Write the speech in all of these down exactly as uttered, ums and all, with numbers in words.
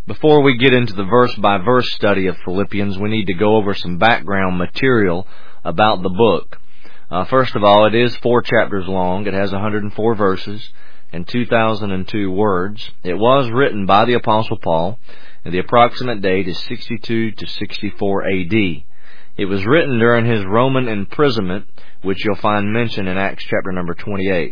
Before we get into the verse-by-verse study of Philippians, we need to go over some background material about the book. Uh, first of all, it is four chapters long. It has one hundred four verses and two thousand two words. It was written by the Apostle Paul, and the approximate date is sixty-two to sixty-four A D. It was written during his Roman imprisonment, which you'll find mentioned in Acts chapter number twenty-eight.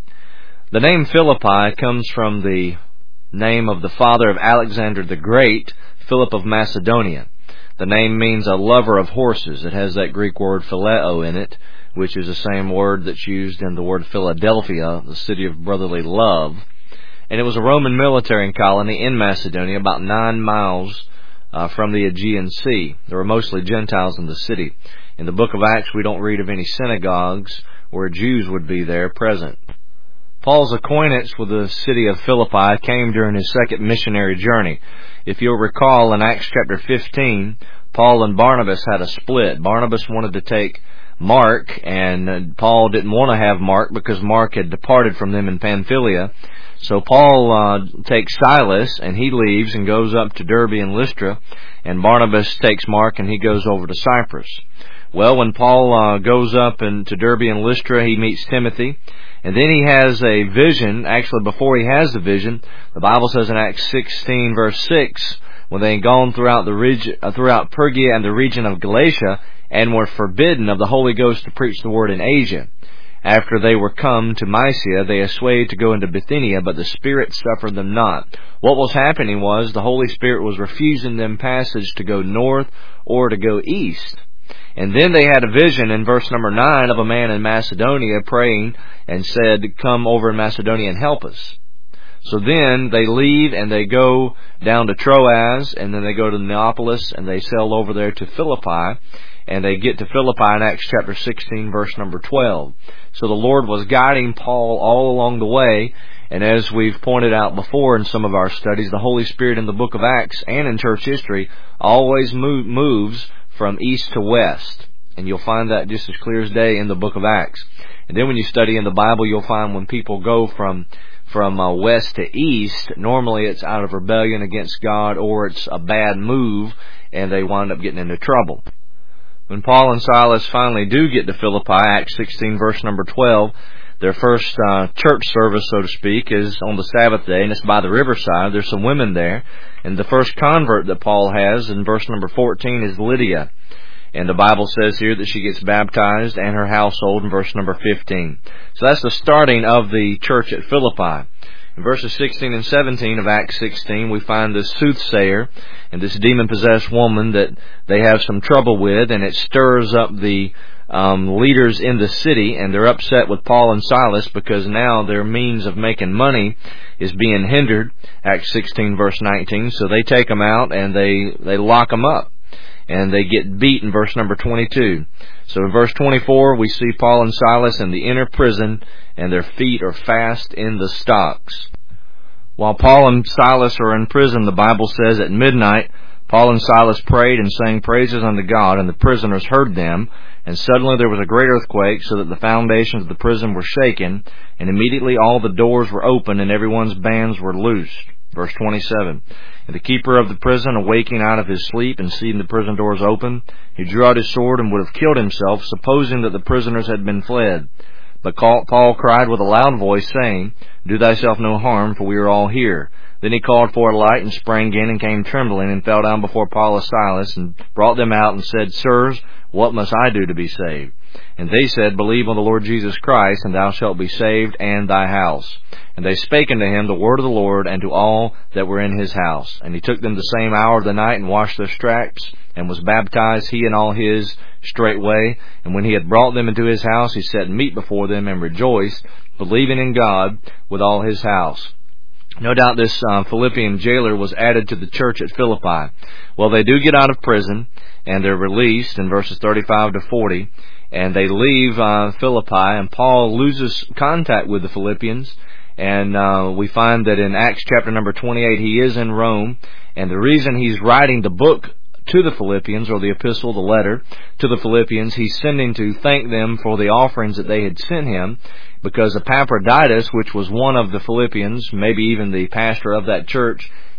The name Philippi comes from the name of the father of Alexander the Great, Philip of Macedonia. The name means a lover of horses. It has that Greek word phileo in it, which is the same word that's used in the word Philadelphia, the city of brotherly love. And it was a Roman military colony in Macedonia, about nine miles uh, from the Aegean Sea. There were mostly Gentiles in the city. In the book of Acts, we don't read of any synagogues where Jews would be there present. Paul's acquaintance with the city of Philippi came during his second missionary journey. If you'll recall, in Acts chapter fifteen, Paul and Barnabas had a split. Barnabas wanted to take Mark, and Paul didn't want to have Mark because Mark had departed from them in Pamphylia. So Paul uh, takes Silas, and he leaves and goes up to Derbe and Lystra, and Barnabas takes Mark, and he goes over to Cyprus. Well, when Paul uh, goes up in, to Derbe and Lystra, he meets Timothy, and then he has a vision. Actually, before he has the vision, the Bible says in Acts sixteen, verse six, when they had gone throughout the region, uh, throughout Phrygia and the region of Galatia, and were forbidden of the Holy Ghost to preach the word in Asia. After they were come to Mysia, they essayed to go into Bithynia, but the Spirit suffered them not. What was happening was the Holy Spirit was refusing them passage to go north or to go east. And then they had a vision in verse number nine of a man in Macedonia praying and said, "Come over in Macedonia and help us." So then they leave and they go down to Troas, and then they go to Neapolis, and they sail over there to Philippi, and they get to Philippi in Acts chapter sixteen, verse number twelve. So the Lord was guiding Paul all along the way, and as we've pointed out before in some of our studies, the Holy Spirit in the book of Acts and in church history always move, moves from east to west. And you'll find that just as clear as day in the book of Acts. And then when you study in the Bible, you'll find when people go from from uh, west to east, normally it's out of rebellion against God, or it's a bad move, and they wind up getting into trouble. When Paul and Silas finally do get to Philippi, Acts sixteen, verse number twelve, their first uh, church service, so to speak, is on the Sabbath day, and it's by the riverside. There's some women there, and the first convert that Paul has in verse number fourteen is Lydia. And the Bible says here that she gets baptized and her household in verse number fifteen. So that's the starting of the church at Philippi. In verses sixteen and seventeen of Acts sixteen, we find this soothsayer and this demon-possessed woman that they have some trouble with, and it stirs up the um, leaders in the city, and they're upset with Paul and Silas because now their means of making money is being hindered. Acts sixteen, verse nineteen. So they take them out and they, they lock them up. And they get beat in verse number twenty-two. So in verse twenty-four, we see Paul and Silas in the inner prison, and their feet are fast in the stocks. While Paul and Silas are in prison, the Bible says at midnight, Paul and Silas prayed and sang praises unto God, and the prisoners heard them. And suddenly there was a great earthquake, so that the foundations of the prison were shaken, and immediately all the doors were opened, and everyone's bands were loosed. Verse twenty-seven. And the keeper of the prison, awaking out of his sleep and seeing the prison doors open, he drew out his sword and would have killed himself, supposing that the prisoners had been fled. But Paul cried with a loud voice, saying, "Do thyself no harm, for we are all here." Then he called for a light and sprang in and came trembling and fell down before Paul and Silas and brought them out and said, "Sirs, what must I do to be saved?" And they said, "Believe on the Lord Jesus Christ, and thou shalt be saved, and thy house." And they spake unto him the word of the Lord, and to all that were in his house. And he took them the same hour of the night, and washed their stripes, and was baptized, he and all his, straightway. And when he had brought them into his house, he set meat before them, and rejoiced, believing in God with all his house. No doubt this uh, Philippian jailer was added to the church at Philippi. Well, they do get out of prison, and they're released in verses thirty-five to forty. And they leave uh, Philippi, and Paul loses contact with the Philippians. And uh, we find that in Acts chapter number twenty-eight, he is in Rome. And the reason he's writing the book to the Philippians, or the epistle, the letter to the Philippians, he's sending to thank them for the offerings that they had sent him, because Epaphroditus, which was one of the Philippians, maybe even the pastor of that church,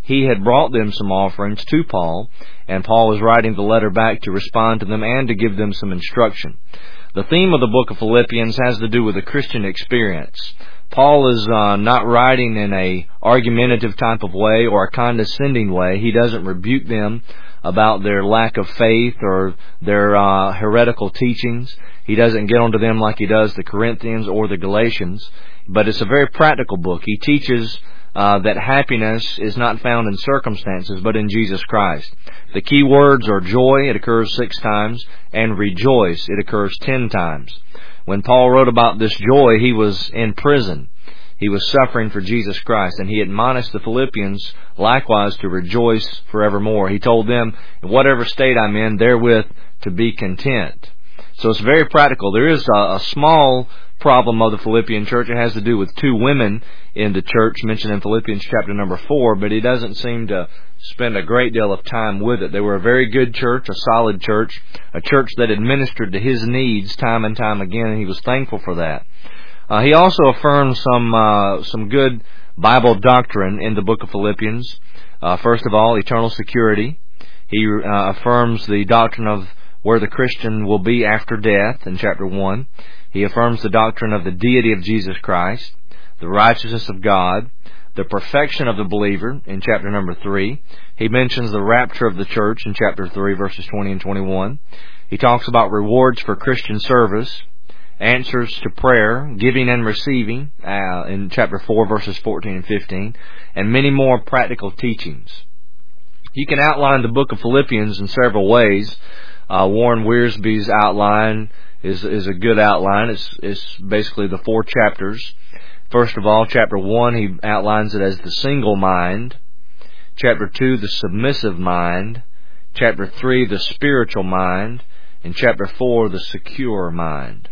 he had brought them some offerings to Paul, and Paul was writing the letter back to respond to them and to give them some instruction. The theme of the book of Philippians has to do with the Christian experience. Paul is uh, not writing in a argumentative type of way or a condescending way. He doesn't rebuke them about their lack of faith or their uh, heretical teachings. He doesn't get onto them like he does the Corinthians or the Galatians. But it's a very practical book. He teaches uh, that happiness is not found in circumstances, but in Jesus Christ. The key words are joy, it occurs six times, and rejoice, it occurs ten times. When Paul wrote about this joy, he was in prison. He was suffering for Jesus Christ, and he admonished the Philippians likewise to rejoice forevermore. He told them, in whatever state I'm in, therewith to be content. So it's very practical. There is a, a small problem of the Philippian church. It has to do with two women in the church mentioned in Philippians chapter number four, but he doesn't seem to spend a great deal of time with it. They were a very good church, a solid church, a church that administered to his needs time and time again, and he was thankful for that. Uh, he also affirmed some uh, some good Bible doctrine in the book of Philippians. Uh, first of all, eternal security. He uh, affirms the doctrine of where the Christian will be after death in chapter one. He affirms the doctrine of the deity of Jesus Christ, the righteousness of God, the perfection of the believer in chapter number three. He mentions the rapture of the church in chapter three, verses twenty and twenty-one. He talks about rewards for Christian service, answers to prayer, giving and receiving uh, in chapter four, verses fourteen and fifteen, and many more practical teachings. You can outline the book of Philippians in several ways. Uh, Warren Wiersbe's outline is is a good outline. It's, it's basically the four chapters. First of all, chapter one, he outlines it as the single mind. Chapter two, the submissive mind. Chapter three, the spiritual mind. And chapter four, the secure mind.